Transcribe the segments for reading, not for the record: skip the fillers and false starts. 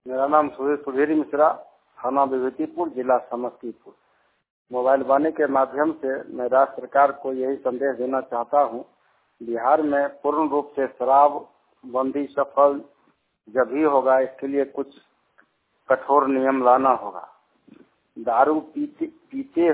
मेरा नाम सुधीर मिश्रा, थाना विभूतिपुर, जिला समस्तीपुर। मोबाइल वाणी के माध्यम से मैं राज्य सरकार को यही संदेश देना चाहता हूँ, बिहार में पूर्ण रूप से शराब बंदी सफल जब ही होगा, इसके लिए कुछ कठोर नियम लाना होगा। दारू पिए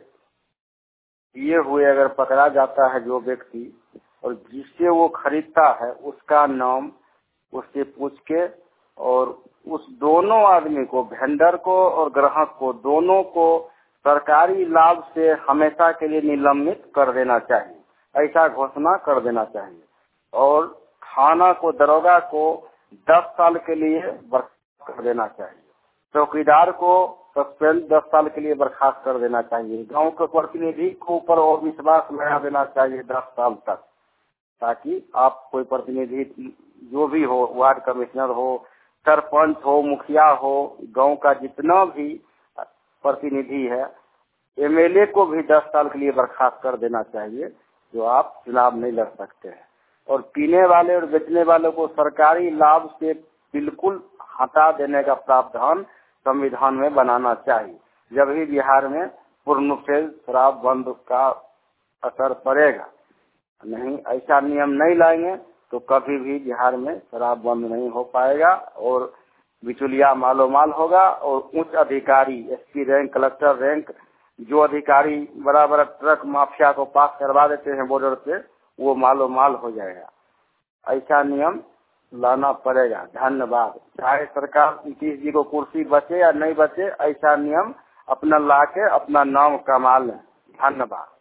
हुए अगर पकड़ा जाता है जो व्यक्ति, और जिससे वो खरीदता है उसका नाम उससे पूछ के, और उस दोनों आदमी को, वेंडर को और ग्राहक को, दोनों को सरकारी लाभ से हमेशा के लिए निलंबित कर देना चाहिए, ऐसा घोषणा कर देना चाहिए। और थाना को, दरोगा को 10 साल के लिए बर्खास्त कर देना चाहिए। चौकीदार को सस्पेंड 10 साल के लिए बर्खास्त कर देना चाहिए। गांव के प्रतिनिधि को ऊपर और विश्वास लगा देना चाहिए 10 साल तक, ताकि आप कोई प्रतिनिधि जो भी हो, वार्ड कमिश्नर हो, सरपंच हो, मुखिया हो, गांव का जितना भी प्रतिनिधि है, एमएलए को भी 10 साल के लिए बर्खास्त कर देना चाहिए, जो आप चुनाव नहीं लड़ सकते हैं। और पीने वाले और बेचने वालों को सरकारी लाभ से बिल्कुल हटा देने का प्रावधान संविधान में बनाना चाहिए, जब ही बिहार में पूर्ण रूप से शराब बंद का असर पड़ेगा। नहीं, ऐसा नियम नहीं लाएंगे तो कभी भी बिहार में शराब बंद नहीं हो पाएगा, और बिचौलिया मालोमाल होगा। और उच्च अधिकारी, एसपी रैंक, कलेक्टर रैंक, जो अधिकारी बड़ा बड़ा ट्रक माफिया को पास करवा देते हैं बॉर्डर पे, वो मालोमाल हो जाएगा। ऐसा नियम लाना पड़ेगा। धन्यवाद। चाहे सरकार नीतीश जी को कुर्सी बचे या नहीं बचे, ऐसा नियम अपना ला के अपना नाम कमा लें। धन्यवाद।